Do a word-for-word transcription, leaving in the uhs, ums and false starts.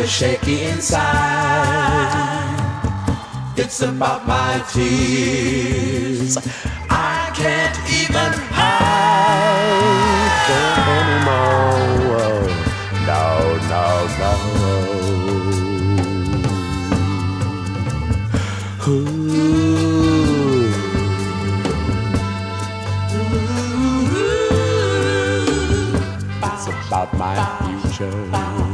the shaky inside. It's about my tears. I can't even hide them anymore. No, no, no. Ooh. It's about my future.